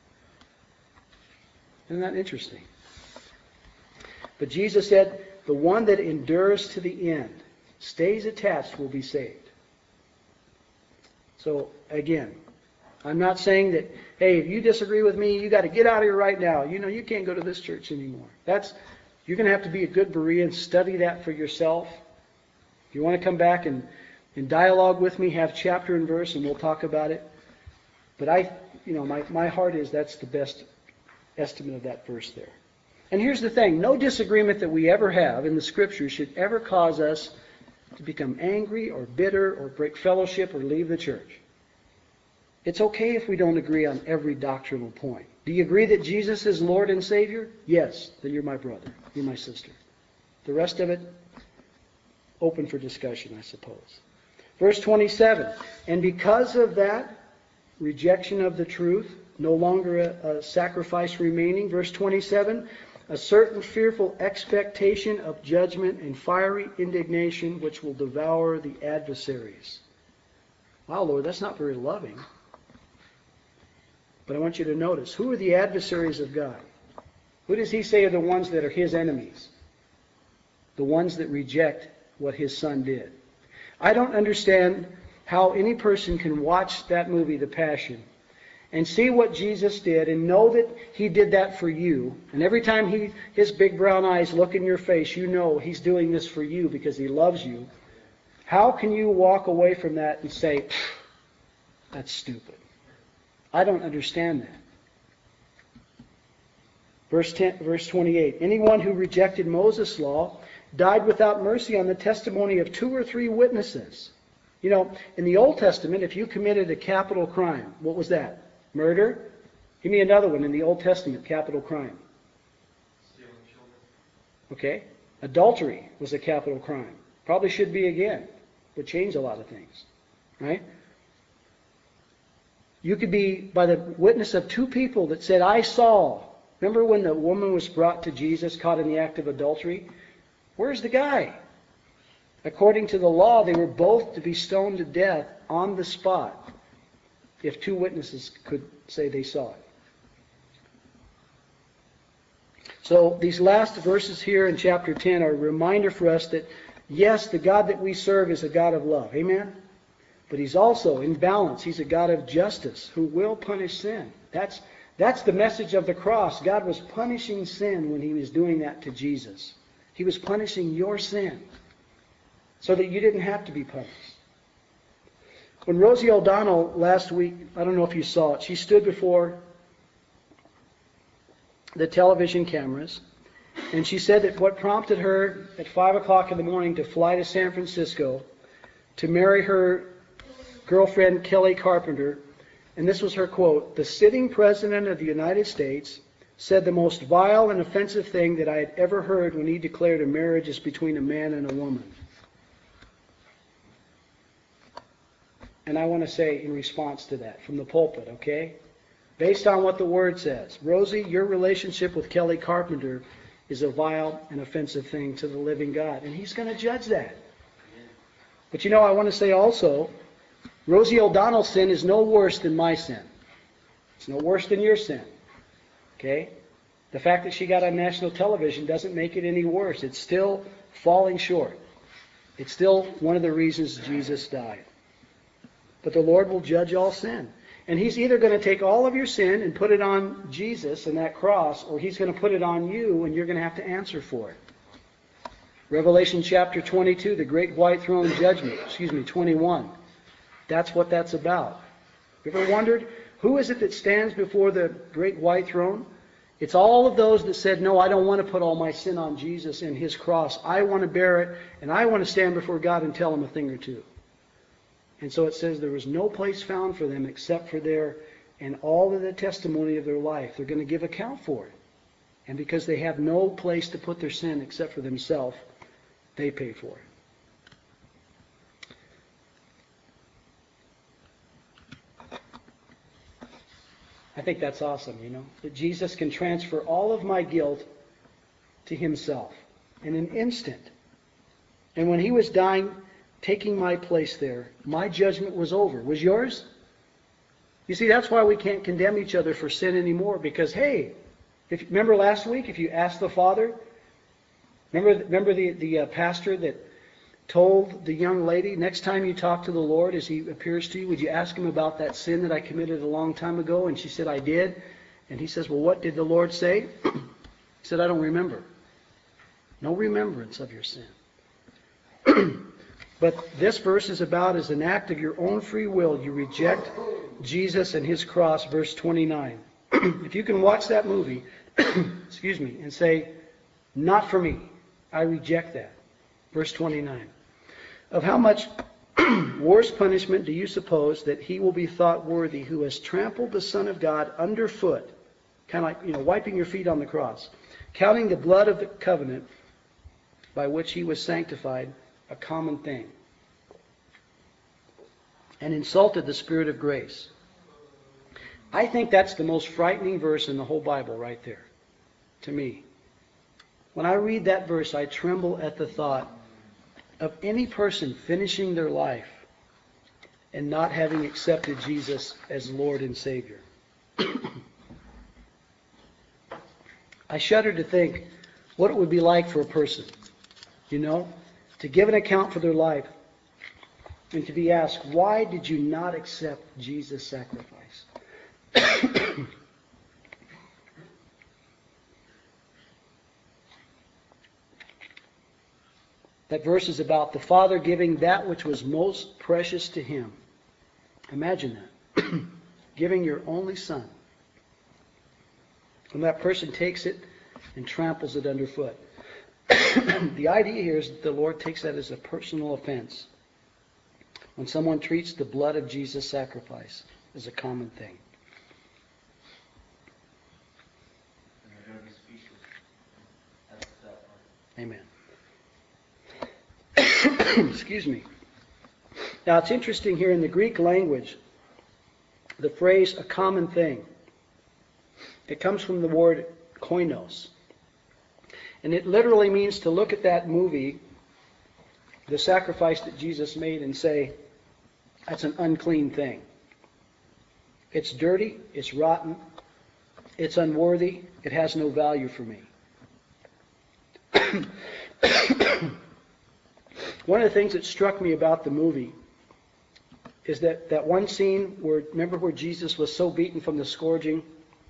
Isn't that interesting? But Jesus said, "The one that endures to the end, stays attached, will be saved." So, again, I'm not saying that, hey, if you disagree with me, you got to get out of here right now. You know, you can't go to this church anymore. That's, you're going to have to be a good Berean, study that for yourself. If you want to come back and, and dialogue with me, have chapter and verse, and we'll talk about it. But I, you know, my, my heart is that's the best estimate of that verse there. And here's the thing, no disagreement that we ever have in the Scriptures should ever cause us to become angry or bitter or break fellowship or leave the church. It's okay if we don't agree on every doctrinal point. Do you agree that Jesus is Lord and Savior? Yes, then you're my brother, you're my sister. The rest of it, open for discussion, I suppose. Verse twenty-seven, "And because of that rejection of the truth, no longer a, a sacrifice remaining," verse twenty-seven, "a certain fearful expectation of judgment and fiery indignation which will devour the adversaries." Wow, Lord, that's not very loving. But I want you to notice, who are the adversaries of God? Who does he say are the ones that are his enemies? The ones that reject what his Son did. I don't understand how any person can watch that movie, The Passion, and see what Jesus did and know that he did that for you. And every time he, his big brown eyes look in your face, you know he's doing this for you because he loves you. How can you walk away from that and say, "That's stupid"? I don't understand that. Verse ten, verse twenty-eight, "Anyone who rejected Moses' law died without mercy on the testimony of two or three witnesses." You know, in the Old Testament, if you committed a capital crime, what was that? Murder? Give me another one in the Old Testament, capital crime. Stealing children. Okay. Adultery was a capital crime. Probably should be again. Would change a lot of things. Right? You could be by the witness of two people that said, "I saw." Remember when the woman was brought to Jesus, caught in the act of adultery? Where's the guy? According to the law, they were both to be stoned to death on the spot if two witnesses could say they saw it. So these last verses here in chapter ten are a reminder for us that, yes, the God that we serve is a God of love. Amen? But he's also, in balance, he's a God of justice who will punish sin. That's, that's the message of the cross. God was punishing sin when he was doing that to Jesus. He was punishing your sin so that you didn't have to be punished. When Rosie O'Donnell last week, I don't know if you saw it, she stood before the television cameras and she said that what prompted her at five o'clock in the morning to fly to San Francisco to marry her girlfriend Kelly Carpenter, and this was her quote, "The sitting President of the United States said the most vile and offensive thing that I had ever heard when he declared a marriage is between a man and a woman." And I want to say in response to that, from the pulpit, okay? Based on what the Word says, Rosie, your relationship with Kelly Carpenter is a vile and offensive thing to the living God. And he's going to judge that. But you know, I want to say also Rosie O'Donnell's sin is no worse than my sin. It's no worse than your sin. Okay? The fact that she got on national television doesn't make it any worse. It's still falling short. It's still one of the reasons Jesus died. But the Lord will judge all sin. And He's either going to take all of your sin and put it on Jesus and that cross, or He's going to put it on you and you're going to have to answer for it. Revelation chapter twenty-two, the great white throne judgment, excuse me, twenty-one. That's what that's about. You ever wondered, who is it that stands before the great white throne? It's all of those that said, no, I don't want to put all my sin on Jesus and His cross. I want to bear it, and I want to stand before God and tell Him a thing or two. And so it says there was no place found for them except for their, and all of the testimony of their life. They're going to give account for it. And because they have no place to put their sin except for themselves, they pay for it. I think that's awesome, you know, that Jesus can transfer all of my guilt to Himself in an instant. And when He was dying, taking my place there, my judgment was over. Was yours? You see, that's why we can't condemn each other for sin anymore, because, hey, if remember last week, if you asked the Father, remember, remember the, the uh, pastor that told the young lady, next time you talk to the Lord as He appears to you, would you ask Him about that sin that I committed a long time ago? And she said, I did. And he says, well, what did the Lord say? He said, I don't remember. No remembrance of your sin. But this verse is about, as an act of your own free will, you reject Jesus and His cross, verse twenty-nine. If you can watch that movie, excuse me, and say, not for me, I reject that. Verse twenty-nine. Of how much worse punishment do you suppose that he will be thought worthy who has trampled the Son of God underfoot, kind of like, you know, wiping your feet on the cross, counting the blood of the covenant by which He was sanctified a common thing, and insulted the Spirit of grace? I think that's the most frightening verse in the whole Bible right there, to me. When I read that verse, I tremble at the thought of any person finishing their life and not having accepted Jesus as Lord and Savior. I shudder to think what it would be like for a person, you know, to give an account for their life and to be asked, why did you not accept Jesus' sacrifice? That verse is about the Father giving that which was most precious to Him. Imagine that. Giving your only Son. And that person takes it and tramples it underfoot. The idea here is that the Lord takes that as a personal offense when someone treats the blood of Jesus' sacrifice as a common thing. And they're going to be speechless. That's that part. Amen. Excuse me. Now it's interesting here in the Greek language, the phrase a common thing. It comes from the word koinos. And it literally means to look at that movie, the sacrifice that Jesus made, and say, that's an unclean thing. It's dirty, it's rotten, it's unworthy, it has no value for me. One of the things that struck me about the movie is that, that one scene where, remember where Jesus was so beaten from the scourging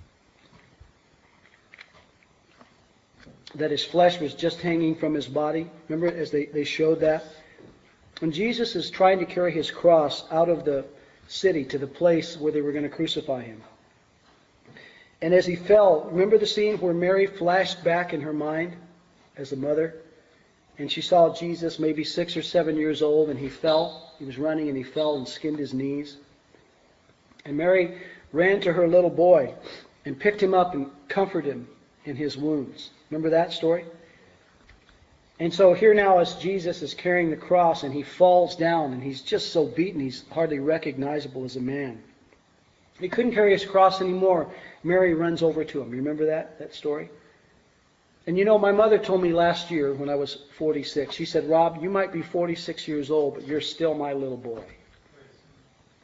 that His flesh was just hanging from His body? Remember as they, they showed that? When Jesus is trying to carry His cross out of the city to the place where they were going to crucify Him. And as He fell, remember the scene where Mary flashed back in her mind as a mother? And she saw Jesus maybe six or seven years old, and He fell. He was running and He fell and skinned His knees. And Mary ran to her little boy and picked him up and comforted him in his wounds. Remember that story? And so here now as Jesus is carrying the cross and He falls down and He's just so beaten He's hardly recognizable as a man. He couldn't carry His cross anymore. Mary runs over to Him. Remember that, that story? And you know, my mother told me last year when I was forty-six, she said, Rob, you might be forty-six years old, but you're still my little boy.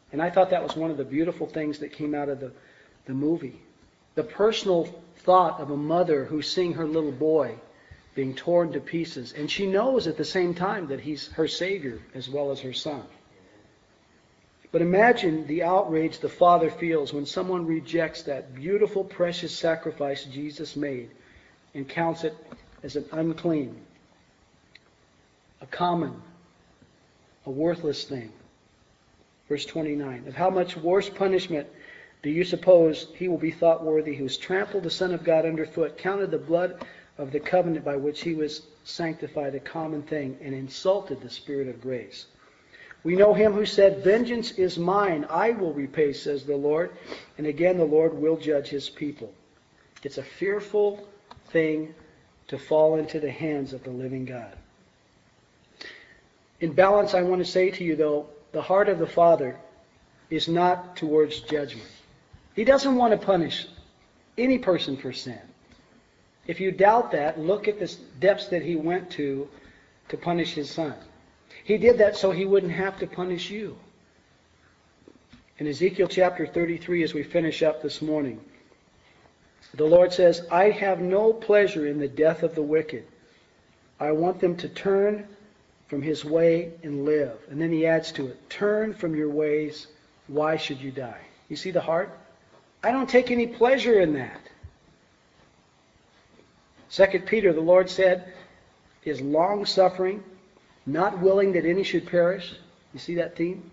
And I thought that was one of the beautiful things that came out of the, the movie. The personal thought of a mother who's seeing her little boy being torn to pieces. And she knows at the same time that he's her Savior as well as her son. But imagine the outrage the Father feels when someone rejects that beautiful, precious sacrifice Jesus made and counts it as an unclean, a common, a worthless thing. Verse twenty-nine. Of how much worse punishment do you suppose he will be thought worthy who has trampled the Son of God underfoot, counted the blood of the covenant by which he was sanctified a common thing, and insulted the Spirit of grace? We know him who said, "Vengeance is mine, I will repay," says the Lord. And again, the Lord will judge his people. It's a fearful thing to fall into the hands of the living God. In balance, I want to say to you, though, the heart of the Father is not towards judgment. He doesn't want to punish any person for sin. If you doubt that, look at the depths that he went to to punish his Son. He did that so he wouldn't have to punish you. In Ezekiel chapter thirty-three, as we finish up this morning, the Lord says, "I have no pleasure in the death of the wicked. I want them to turn from his way and live." And then he adds to it, "Turn from your ways. Why should you die?" You see the heart? I don't take any pleasure in that. Second Peter, the Lord said, is long-suffering, not willing that any should perish. You see that theme?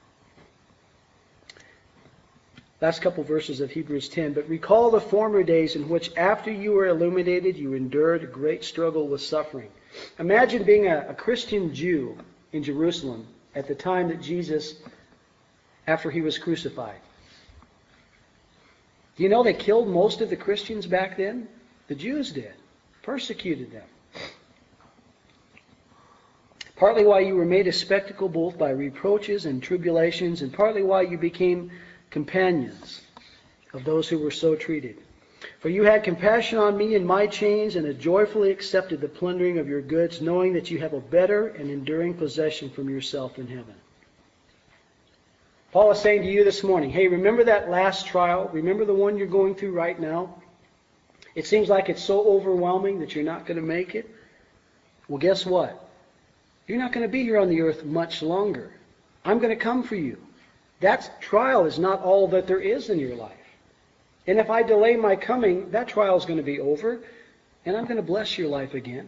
Last couple verses of Hebrews ten. "But recall the former days in which after you were illuminated, you endured a great struggle with suffering." Imagine being a, a Christian Jew in Jerusalem at the time that Jesus, after he was crucified. Do you know they killed most of the Christians back then? The Jews did. Persecuted them. Partly why you were made a spectacle both by reproaches and tribulations, and partly why you became companions of those who were so treated. For you had compassion on me in my chains, and had joyfully accepted the plundering of your goods, knowing that you have a better and enduring possession from yourself in heaven. Paul is saying to you this morning, hey, remember that last trial? Remember the one you're going through right now? It seems like it's so overwhelming that you're not going to make it. Well, guess what? You're not going to be here on the earth much longer. I'm going to come for you. That trial is not all that there is in your life. And if I delay my coming, that trial is going to be over, and I'm going to bless your life again.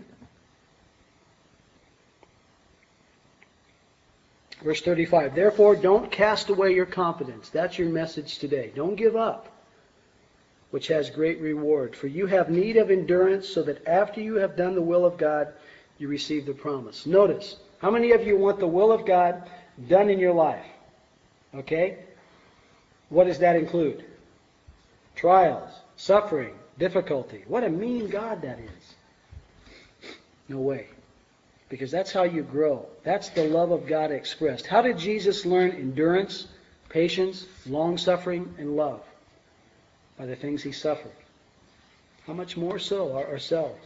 Verse thirty-five, "Therefore don't cast away your confidence." That's your message today. Don't give up, which has great reward. For you have need of endurance, so that after you have done the will of God, you receive the promise. Notice, how many of you want the will of God done in your life? Okay? What does that include? Trials, suffering, difficulty. What a mean God that is. No way. Because that's how you grow. That's the love of God expressed. How did Jesus learn endurance, patience, long-suffering, and love? By the things he suffered. How much more so ourselves?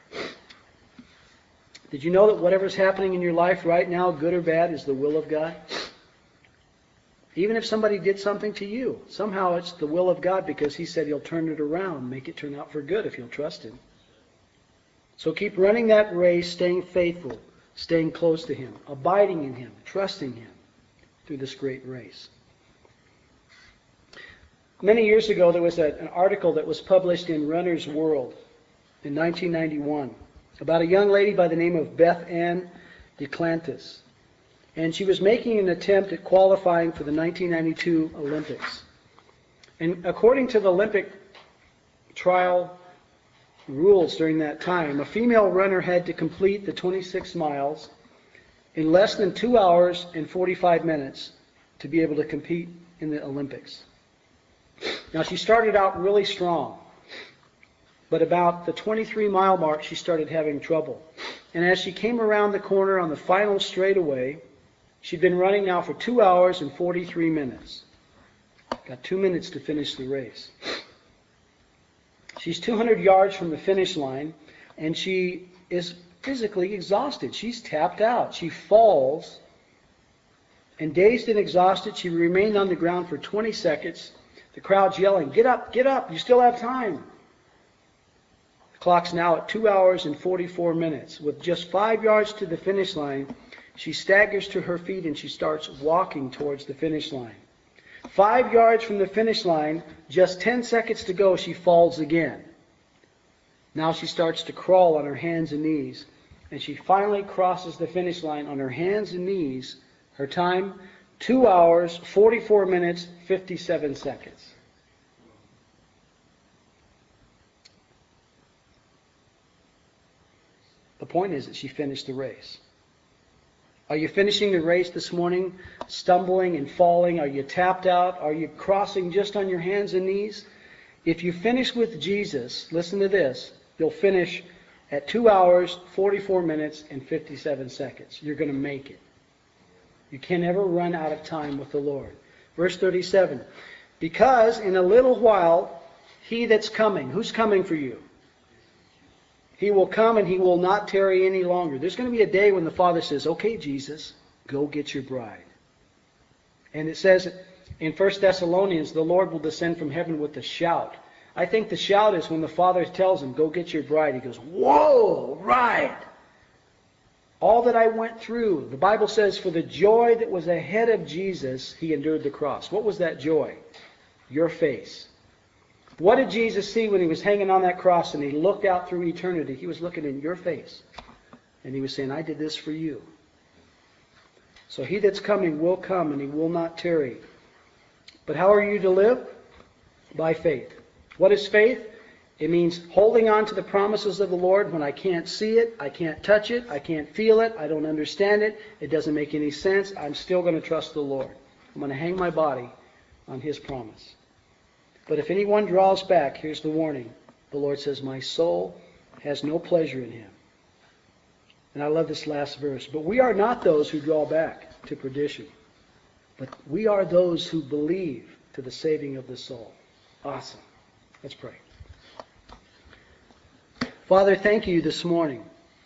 Did you know that whatever's happening in your life right now, good or bad, is the will of God? Even if somebody did something to you, somehow it's the will of God, because he said he'll turn it around, make it turn out for good if you'll trust him. So keep running that race, staying faithful, staying close to him, abiding in him, trusting him through this great race. Many years ago, there was a, an article that was published in Runner's World in nineteen ninety-one about a young lady by the name of Beth Ann DeClantis. And she was making an attempt at qualifying for the nineteen ninety-two Olympics. And according to the Olympic trial rules during that time, a female runner had to complete the twenty-six miles in less than two hours and forty-five minutes to be able to compete in the Olympics. Now, she started out really strong, but about the twenty-three mile mark, she started having trouble. And as she came around the corner on the final straightaway, she'd been running now for two hours and forty-three minutes. Got two minutes to finish the race. She's two hundred yards from the finish line, and she is physically exhausted. She's tapped out. She falls And dazed and exhausted, she remained on the ground for twenty seconds. The crowd's yelling, "Get up, get up, you still have time." The clock's now at two hours and forty-four minutes. With just five yards to the finish line, she staggers to her feet and she starts walking towards the finish line. Five yards from the finish line, just ten seconds to go, she falls again. Now she starts to crawl on her hands and knees, and she finally crosses the finish line on her hands and knees. Her time, two hours, forty-four minutes, fifty-seven seconds. The point is that she finished the race. Are you finishing the race this morning, stumbling and falling? Are you tapped out? Are you crossing just on your hands and knees? If you finish with Jesus, listen to this, you'll finish at two hours, forty-four minutes, and fifty-seven seconds. You're going to make it. You can never run out of time with the Lord. Verse thirty-seven, because in a little while, he that's coming, who's coming for you? He will come and he will not tarry any longer. There's going to be a day when the Father says, "Okay, Jesus, go get your bride." And it says in First Thessalonians, the Lord will descend from heaven with a shout. I think the shout is when the Father tells him, "Go get your bride." He goes, "Whoa, right." All that I went through, the Bible says, for the joy that was ahead of Jesus, he endured the cross. What was that joy? Your face. What did Jesus see when he was hanging on that cross and he looked out through eternity? He was looking in your face. And he was saying, "I did this for you." So he that's coming will come and he will not tarry. But how are you to live? By faith. What is faith? It means holding on to the promises of the Lord when I can't see it, I can't touch it, I can't feel it, I don't understand it, it doesn't make any sense. I'm still going to trust the Lord. I'm going to hang my body on his promise. But if anyone draws back, here's the warning. The Lord says, "My soul has no pleasure in him." And I love this last verse. But we are not those who draw back to perdition, but we are those who believe to the saving of the soul. Awesome. Let's pray. Father, thank you this morning.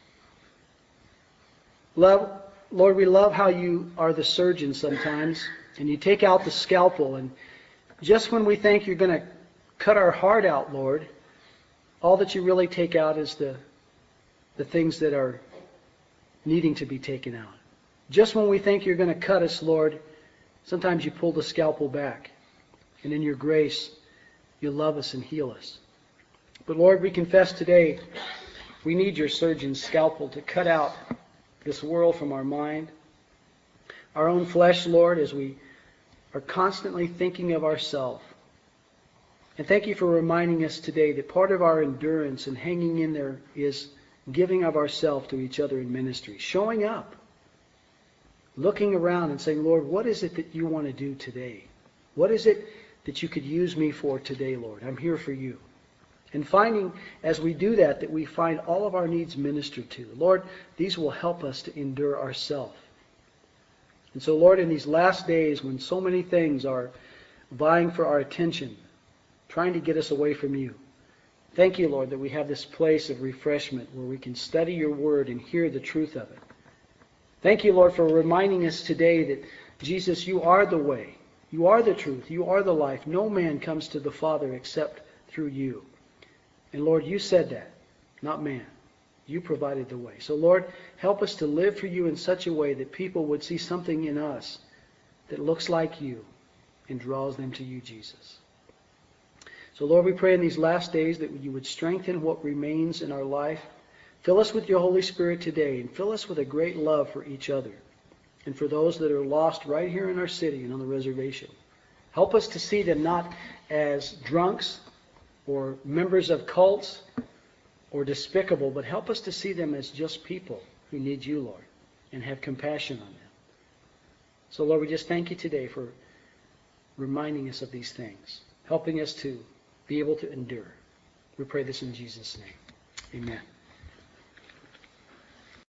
Love, Lord, we love how you are the surgeon sometimes, and you take out the scalpel, and just when we think you're going to cut our heart out, Lord, all that you really take out is the, the things that are needing to be taken out. Just when we think you're going to cut us, Lord, sometimes you pull the scalpel back, and in your grace, you love us and heal us. But Lord, we confess today we need your surgeon's scalpel to cut out this world from our mind, our own flesh, Lord, as we are constantly thinking of ourselves. And thank you for reminding us today that part of our endurance and hanging in there is giving of ourselves to each other in ministry, showing up, looking around and saying, "Lord, what is it that you want to do today? What is it that you could use me for today, Lord? I'm here for you." And finding, as we do that, that we find all of our needs ministered to. Lord, these will help us to endure ourselves. And so, Lord, in these last days when so many things are vying for our attention, trying to get us away from you, thank you, Lord, that we have this place of refreshment where we can study your word and hear the truth of it. Thank you, Lord, for reminding us today that, Jesus, you are the way. You are the truth. You are the life. No man comes to the Father except through you. And Lord, you said that, not man. You provided the way. So Lord, help us to live for you in such a way that people would see something in us that looks like you and draws them to you, Jesus. So Lord, we pray in these last days that you would strengthen what remains in our life. Fill us with your Holy Spirit today and fill us with a great love for each other and for those that are lost right here in our city and on the reservation. Help us to see them not as drunks or members of cults or despicable, but help us to see them as just people who need you, Lord, and have compassion on them. So Lord, we just thank you today for reminding us of these things, helping us to be able to endure. We pray this in Jesus' name. Amen.